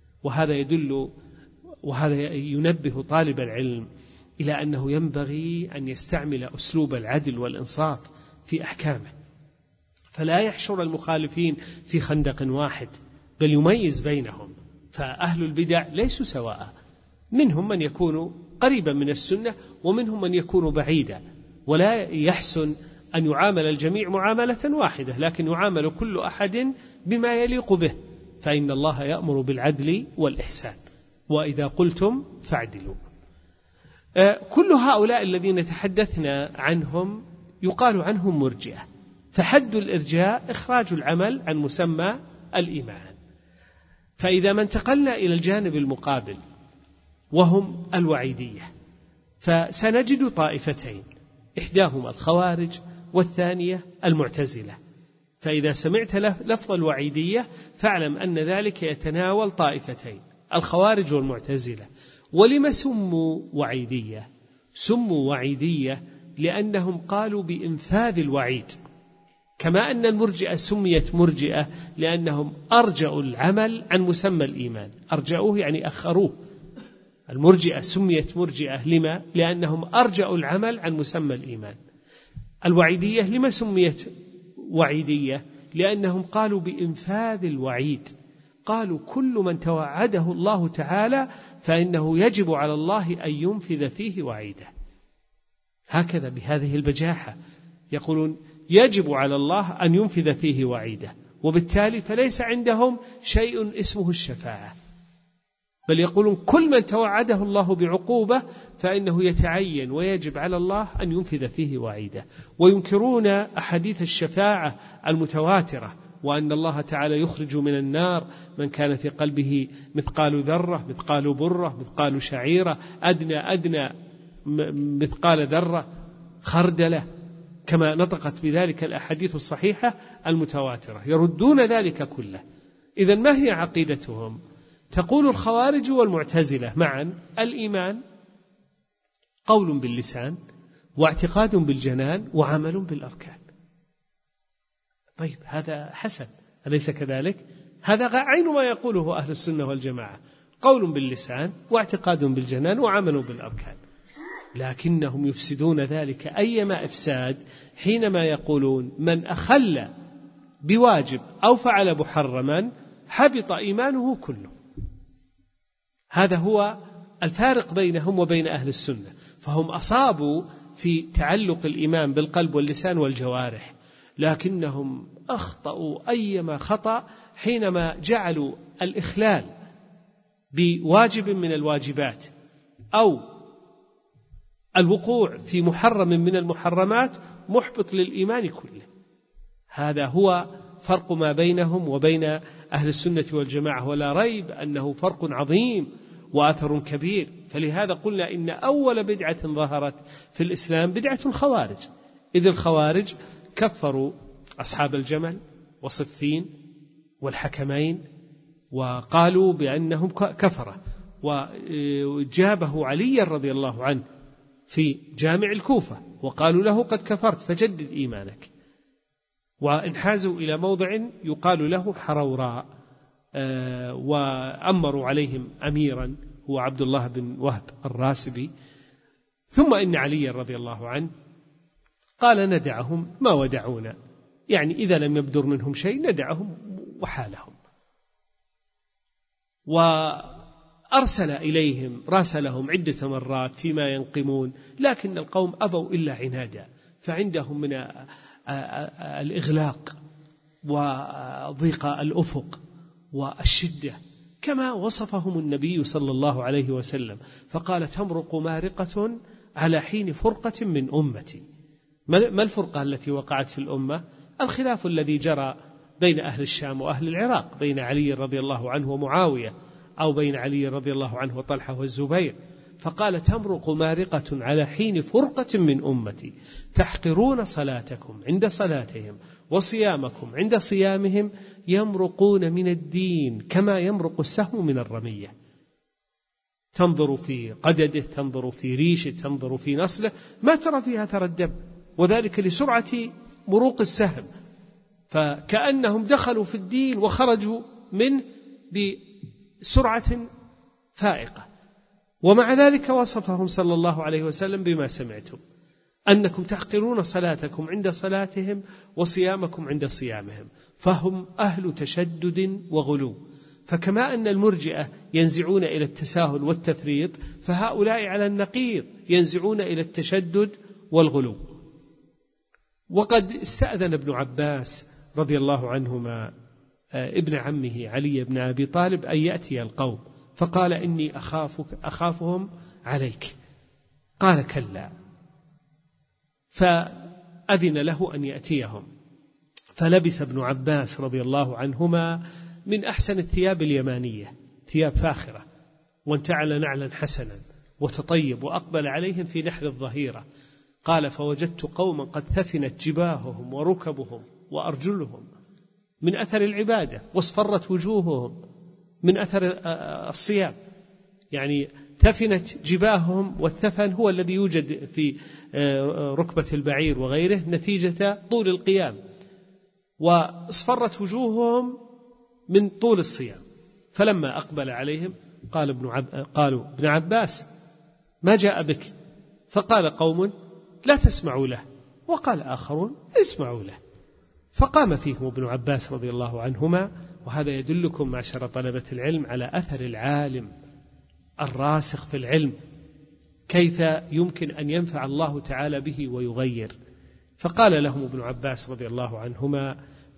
وهذا ينبه طالب العلم إلى أنه ينبغي أن يستعمل أسلوب العدل والإنصاف في أحكامه، فلا يحشر المخالفين في خندق واحد، بل يميز بينهم. فأهل البدع ليسوا سواء، منهم من يكون قريبا من السنة ومنهم من يكون بعيدا، ولا يحسن أن يعامل الجميع معاملة واحدة، لكن يعامل كل أحد بما يليق به، فإن الله يأمر بالعدل والإحسان، وإذا قلتم فاعدلوا. كل هؤلاء الذين تحدثنا عنهم يقال عنهم مرجئة، فحد الإرجاء إخراج العمل عن مسمى الإيمان. فإذا ما انتقلنا إلى الجانب المقابل وهم الوعيدية، فسنجد طائفتين، إحداهما الخوارج والثانية المعتزلة. فإذا سمعت لفظ الوعيدية فاعلم أن ذلك يتناول طائفتين، الخوارج والمعتزلة. ولما سموا وعيدية؟ سموا وعيدية لأنهم قالوا بإنفاذ الوعيد، كما أن المرجئة سميت مرجئة لأنهم أرجعوا العمل عن مسمى الإيمان، أرجعوه يعني أخروه. المرجئة سميت مرجئة لما؟ لأنهم أرجعوا العمل عن مسمى الإيمان. الوعيدية لما سميت وعيدية؟ لأنهم قالوا بإنفاذ الوعيد، قالوا كل من توعده الله تعالى فإنه يجب على الله أن ينفذ فيه وعيده، هكذا بهذه البجاحة يقولون يجب على الله أن ينفذ فيه وعيده. وبالتالي فليس عندهم شيء اسمه الشفاعة، بل يقولون كل من توعده الله بعقوبة فإنه يتعين ويجب على الله أن ينفذ فيه وعيده. وينكرون أحاديث الشفاعة المتواترة، وأن الله تعالى يخرج من النار من كان في قلبه مثقال ذرة، مثقال برة، مثقال شعيرة، أدنى مثقال ذرة، خردلة، كما نطقت بذلك الأحاديث الصحيحة المتواترة، يردون ذلك كله. إذن ما هي عقيدتهم؟ تقول الخوارج والمعتزلة معا: الإيمان قول باللسان واعتقاد بالجنان وعمل بالأركان. طيب هذا حسن، أليس كذلك؟ هذا عين ما يقوله أهل السنة والجماعة، قول باللسان واعتقاد بالجنان وعمل بالأركان. لكنهم يفسدون ذلك أيما إفساد حينما يقولون من أخل بواجب أو فعل محرما حبط إيمانه كله. هذا هو الفارق بينهم وبين أهل السنة، فهم أصابوا في تعلق الإيمان بالقلب واللسان والجوارح، لكنهم أخطأوا أيما خطأ حينما جعلوا الإخلال بواجب من الواجبات أو الوقوع في محرم من المحرمات محبط للإيمان كله. هذا هو فرق ما بينهم وبين أهل السنة والجماعة، ولا ريب أنه فرق عظيم وأثر كبير. فلهذا قلنا إن أول بدعة ظهرت في الإسلام بدعة الخوارج، إذ الخوارج كفروا أصحاب الجمل وصفين والحكمين وقالوا بأنهم كفرة، وجابه علي رضي الله عنه في جامع الكوفة وقالوا له قد كفرت فجدد إيمانك، وانحازوا إلى موضع يقال له حروراء، وأمروا عليهم أميرا هو عبد الله بن وهب الراسبي. ثم إن علي رضي الله عنه قال ندعهم ما ودعونا، يعني إذا لم يبدر منهم شيء ندعهم وحالهم، وأرسل إليهم راسلهم عدة مرات فيما ينقمون، لكن القوم أبوا إلا عنادا، فعندهم من الإغلاق وضيق الأفق والشدة كما وصفهم النبي صلى الله عليه وسلم، فقال تمرق مارقة على حين فرقة من أمتي. ما الفرقة التي وقعت في الأمة؟ الخلاف الذي جرى بين أهل الشام وأهل العراق، بين علي رضي الله عنه ومعاوية، أو بين علي رضي الله عنه وطلحة والزبير. فقال تمرق مارقة على حين فرقة من أمتي تحقرون صلاتكم عند صلاتهم وصيامكم عند صيامهم، يمرقون من الدين كما يمرق السهم من الرمية. تنظر في قدده، تنظر في ريشه، تنظر في نصله، ما ترى فيها أثر الدم، وذلك لسرعة مروق السهم، فكأنهم دخلوا في الدين وخرجوا منه بسرعة فائقة. ومع ذلك وصفهم صلى الله عليه وسلم بما سمعتم، أنكم تحقرون صلاتكم عند صلاتهم وصيامكم عند صيامهم، فهم أهل تشدد وغلو. فكما أن المرجئة ينزعون إلى التساهل والتفريط، فهؤلاء على النقيض ينزعون إلى التشدد والغلو. وقد استأذن ابن عباس رضي الله عنهما ابن عمه علي بن أبي طالب أن يأتي القوم، فقال إني أخافهم عليك، قال كلا، فأذن له أن يأتيهم. فلبس ابن عباس رضي الله عنهما من أحسن الثياب اليمانية، ثياب فاخرة، وانتعل نعلا حسنا وتطيب، وأقبل عليهم في نحر الظهيرة. قال فوجدت قوما قد ثفنت جباههم وركبهم وأرجلهم من أثر العبادة، واصفرت وجوههم من أثر الصيام، يعني ثفنت جباههم، والثفن هو الذي يوجد في ركبة البعير وغيره نتيجة طول القيام، واصفرت وجوههم من طول الصيام. فلما أقبل عليهم قالوا ابن عباس ما جاء بك؟ فقال قوم لا تسمعوا له، وقال آخرون اسمعوا له. فقام فيهم ابن عباس رضي الله عنهما. وهذا يدلكم معشر طلبة العلم على أثر العالم الراسخ في العلم، كيف يمكن أن ينفع الله تعالى به ويغير. فقال لهم ابن عباس رضي الله عنهما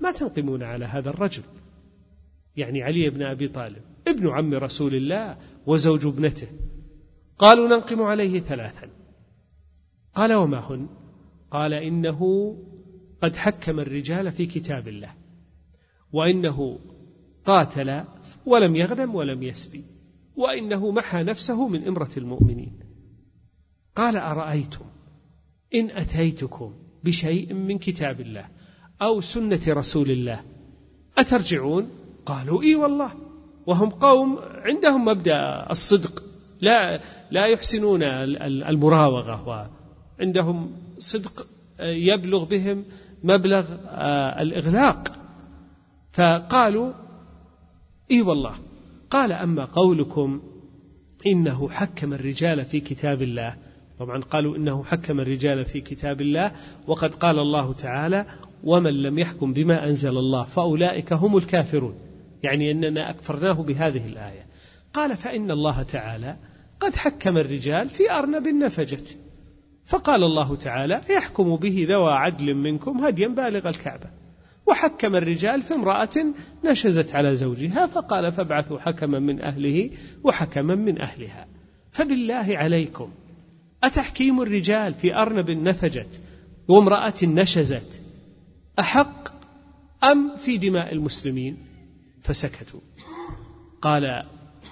ما تنقمون على هذا الرجل، يعني علي بن أبي طالب ابن عم رسول الله وزوج ابنته. قالوا ننقم عليه 3. قال وما هن؟ قال إنه قد حكم الرجال في كتاب الله، وإنه قاتل ولم يغنم ولم يسبي، وإنه محى نفسه من إمرة المؤمنين. قال أرأيتم إن أتيتكم بشيء من كتاب الله أو سنة رسول الله أترجعون؟ قالوا إي والله، وهم قوم عندهم مبدأ الصدق، لا يحسنون المراوغة، وعندهم صدق يبلغ بهم مبلغ الإغلاق. فقالوا إي والله. قال أما قولكم إنه حكم الرجال في كتاب الله، طبعا قالوا إنه حكم الرجال في كتاب الله، وقد قال الله تعالى ومن لم يحكم بما أنزل الله فأولئك هم الكافرون، يعني أننا أكفرناه بهذه الآية. قال فإن الله تعالى قد حكم الرجال في أرنب نفجت، فقال الله تعالى يحكم به ذوى عدل منكم هديا بالغ الكعبة، وحكم الرجال في امرأة نشزت على زوجها، فقال فابعثوا حكما من أهله وحكما من أهلها. فبالله عليكم أتحكيم الرجال في أرنب نفجت وامرأة نشزت أحق أم في دماء المسلمين؟ فسكتوا. قال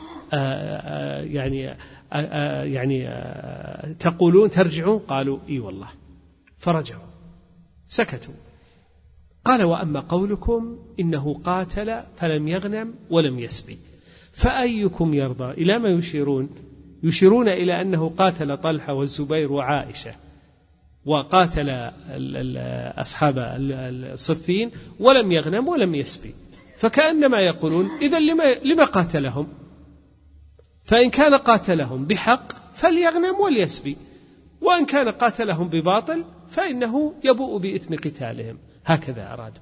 تقولون ترجعون؟ قالوا إي والله، فرجعوا سكتوا. قال وأما قولكم إنه قاتل فلم يغنم ولم يسبي فأيكم يرضى؟ إلى ما يشيرون؟ يشيرون إلى أنه قاتل طلحة والزبير وعائشة، وقاتل أصحاب الصفين ولم يغنم ولم يسبي، فكأنما يقولون إذن لما قاتلهم؟ فإن كان قاتلهم بحق فليغنم وليسبي، وإن كان قاتلهم بباطل فإنه يبوء بإثم قتالهم. هكذا أرادوا.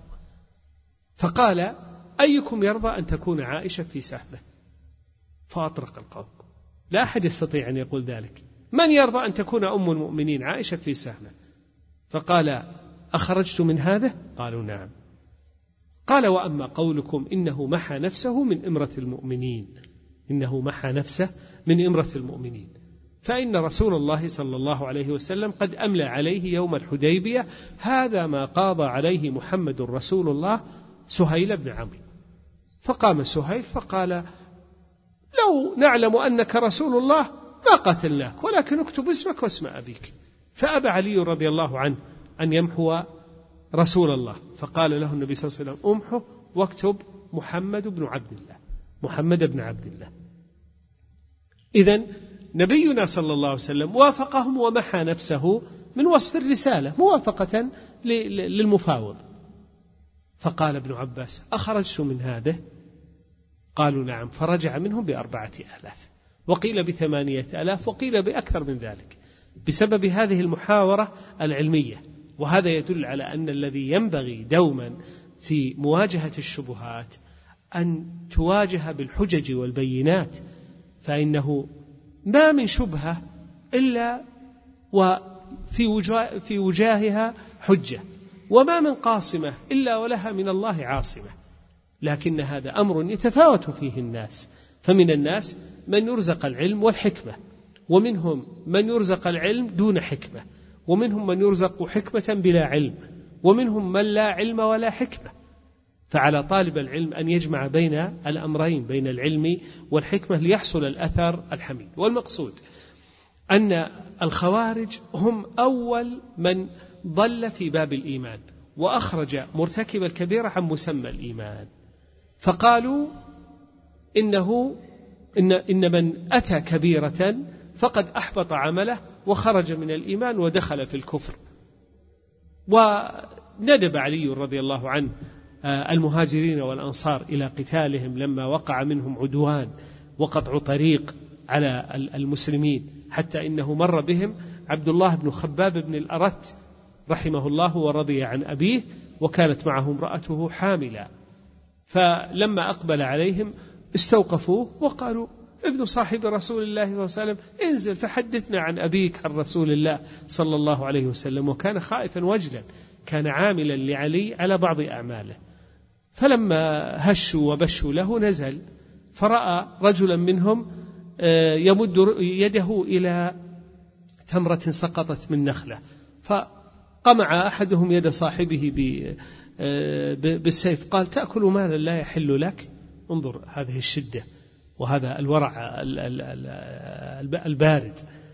فقال أيكم يرضى أن تكون عائشة في سهمه؟ فأطرق القوم، لا أحد يستطيع أن يقول ذلك. من يرضى أن تكون أم المؤمنين عائشة في سهمه؟ فقال أخرجت من هذا؟ قالوا نعم. قال وأما قولكم إنه محى نفسه من إمرة المؤمنين، إنه محى نفسه من إمرة المؤمنين، فإن رسول الله صلى الله عليه وسلم قد أملى عليه يوم الحديبية هذا ما قاضى عليه محمد رسول الله سهيل بن عمرو. فقام سهيل فقال لو نعلم أنك رسول الله ما قاتلناك، ولكن اكتب اسمك واسم أبيك. فأبى علي رضي الله عنه أن يمحو رسول الله، فقال له النبي صلى الله عليه وسلم أمحو واكتب محمد بن عبد الله، محمد بن عبد الله. إذن نبينا صلى الله عليه وسلم وافقهم ومحى نفسه من وصف الرسالة موافقة للمفاوض. فقال ابن عباس أخرجت من هذا؟ قالوا نعم. فرجع منهم ب4,000، وقيل ب8,000، وقيل بأكثر من ذلك، بسبب هذه المحاورة العلمية. وهذا يدل على أن الذي ينبغي دوما في مواجهة الشبهات أن تواجه بالحجج والبينات، فإنه ما من شبهة إلا وفي وجاهها حجة، وما من قاصمة إلا ولها من الله عاصمة. لكن هذا أمر يتفاوت فيه الناس، فمن الناس من يرزق العلم والحكمة، ومنهم من يرزق العلم دون حكمة، ومنهم من يرزق حكمة بلا علم، ومنهم من لا علم ولا حكمة. فعلى طالب العلم أن يجمع بين الأمرين، بين العلم والحكمة، ليحصل الأثر الحميد. والمقصود أن الخوارج هم أول من ضل في باب الإيمان، وأخرج مرتكب الكبيرة عن مسمى الإيمان. فقالوا إن من أتى كبيرة فقد أحبط عمله وخرج من الإيمان ودخل في الكفر. وندب علي رضي الله عنه المهاجرين والأنصار إلى قتالهم لما وقع منهم عدوان وقطع طريق على المسلمين، حتى إنه مر بهم عبد الله بن خباب بن الأرت رحمه الله ورضي عن أبيه، وكانت معه امرأته حاملا. فلما أقبل عليهم استوقفوه وقالوا ابن صاحب رسول الله صلى الله عليه وسلم انزل فحدثنا عن أبيك عن رسول الله صلى الله عليه وسلم. وكان خائفا وجلا، كان عاملا لعلي على بعض أعماله. فلما هشوا وبشوا له نزل، فرأى رجلا منهم يمد يده إلى تمرة سقطت من نخلة، فقمع أحدهم يد صاحبه بالسيف، قال: تأكل مالا لا يحل لك؟ انظر هذه الشدة وهذا الورع البارد.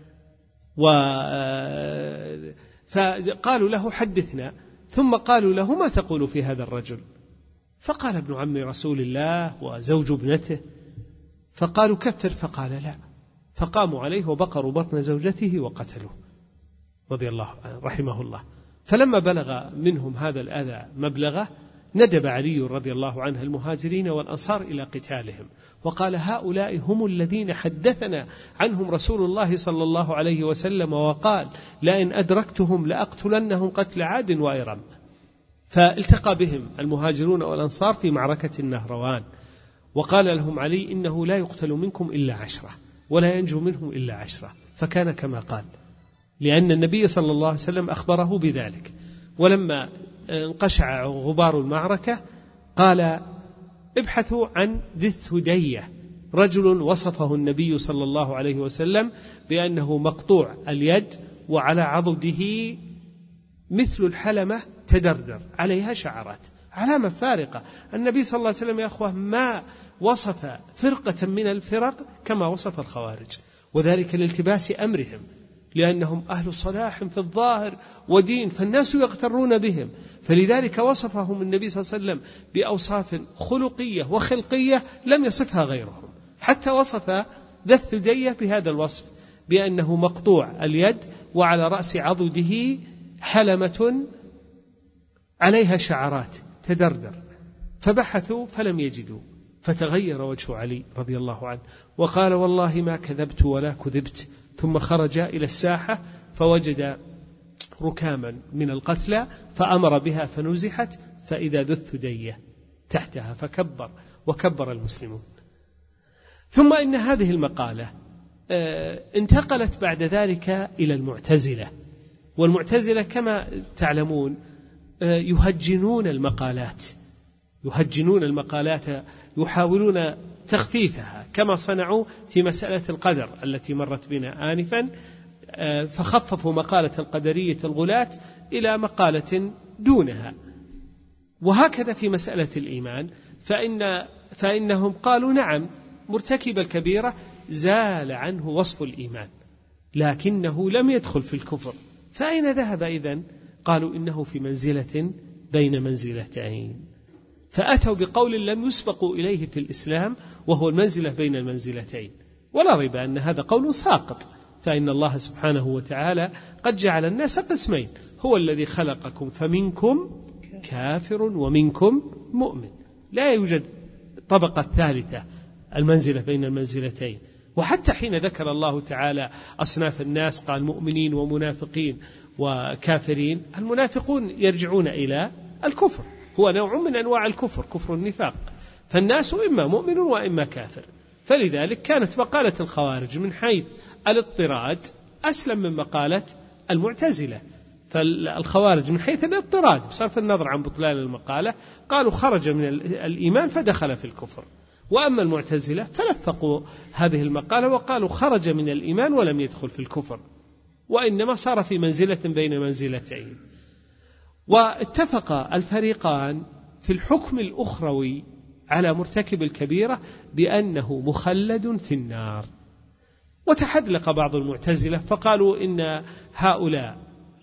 فقالوا له: حدثنا. ثم قالوا له: ما تقول في هذا الرجل؟ فقال: ابن عم رسول الله وزوج ابنته. فقالوا: كفر. فقال: لا. فقاموا عليه وبقروا بطن زوجته وقتلوه رضي الله عنه رحمه الله. فلما بلغ منهم هذا الأذى مبلغه، ندب علي رضي الله عنه المهاجرين والأنصار إلى قتالهم، وقال: هؤلاء هم الذين حدثنا عنهم رسول الله صلى الله عليه وسلم وقال: لئن أدركتهم لأقتلنهم قتل عاد وإرم. فالتقى بهم المهاجرون والأنصار في معركة النهروان، وقال لهم علي: إنه لا يقتل منكم إلا 10 ولا ينجو منهم إلا 10. فكان كما قال، لأن النبي صلى الله عليه وسلم أخبره بذلك. ولما انقشع غبار المعركة قال: ابحثوا عن ذي الثدية، رجل وصفه النبي صلى الله عليه وسلم بأنه مقطوع اليد وعلى عضده مثل الحلمة تدردر عليها شعرات، علامة فارقة. النبي صلى الله عليه وسلم يا أخوة ما وصف فرقة من الفرق كما وصف الخوارج، وذلك لالتباس أمرهم، لأنهم أهل صلاح في الظاهر ودين، فالناس يغترون بهم، فلذلك وصفهم النبي صلى الله عليه وسلم بأوصاف خلقية وخلقية لم يصفها غيرهم. حتى وصف ذا الثدية بهذا الوصف، بأنه مقطوع اليد وعلى رأس عضده حلمة عليها شعرات تدردر. فبحثوا فلم يجدوا، فتغير وجه علي رضي الله عنه وقال: والله ما كذبت ولا كذبت. ثم خرج إلى الساحة فوجد ركاما من القتلى فأمر بها فنزحت، فإذا ذو الثدية تحتها، فكبر وكبر المسلمون. ثم إن هذه المقالة انتقلت بعد ذلك إلى المعتزلة، والمعتزلة كما تعلمون يهجنون المقالات، يحاولون تخفيفها، كما صنعوا في مسألة القدر التي مرت بنا آنفا، فخففوا مقالة القدرية الغلاة إلى مقالة دونها. وهكذا في مسألة الإيمان، فإنهم قالوا: نعم، مرتكب الكبيرة زال عنه وصف الإيمان لكنه لم يدخل في الكفر، فأين ذهب إذن؟ قالوا: إنه في منزلة بين منزلتين، فأتوا بقول لم يسبقوا إليه في الإسلام، وهو المنزلة بين المنزلتين. ولا ريب أن هذا قول ساقط، فإن الله سبحانه وتعالى قد جعل الناس قسمين: هو الذي خلقكم فمنكم كافر ومنكم مؤمن، لا يوجد طبقة ثالثة، المنزلة بين المنزلتين. وحتى حين ذكر الله تعالى أصناف الناس قال: مؤمنين ومنافقين وكافرين. المنافقون يرجعون إلى الكفر، هو نوع من أنواع الكفر، كفر النفاق، فالناس إما مؤمن وإما كافر. فلذلك كانت مقالة الخوارج من حيث الاضطراد أسلم من مقالة المعتزلة. فالخوارج من حيث الاضطراد بصرف النظر عن بطلان المقالة قالوا خرج من الإيمان فدخل في الكفر، وأما المعتزلة فلفقوا هذه المقالة وقالوا خرج من الإيمان ولم يدخل في الكفر، وإنما صار في منزلة بين منزلتين. واتفق الفريقان في الحكم الأخروي على مرتكب الكبيرة بأنه مخلد في النار. وتحذلق بعض المعتزلة فقالوا إن هؤلاء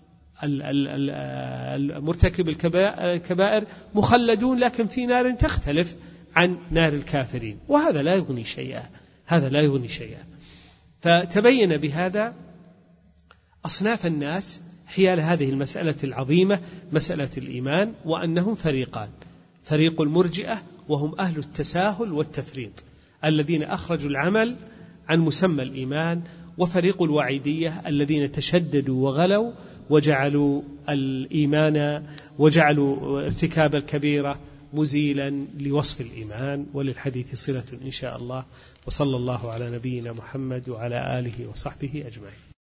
المرتكب الكبائر مخلدون لكن في نار تختلف عن نار الكافرين، وهذا لا يغني شيئا. فتبين بهذا أصناف الناس حيال هذه المسألة العظيمة، مسألة الإيمان، وأنهم فريقان: فريق المرجئة وهم أهل التساهل والتفريط الذين أخرجوا العمل عن مسمى الإيمان، وفريق الوعيدية الذين تشددوا وغلوا وجعلوا الإيمان وجعلوا ارتكاب الكبيرة مزيلا لوصف الإيمان. وللحديث صلة إن شاء الله، وصلى الله على نبينا محمد وعلى آله وصحبه أجمعين.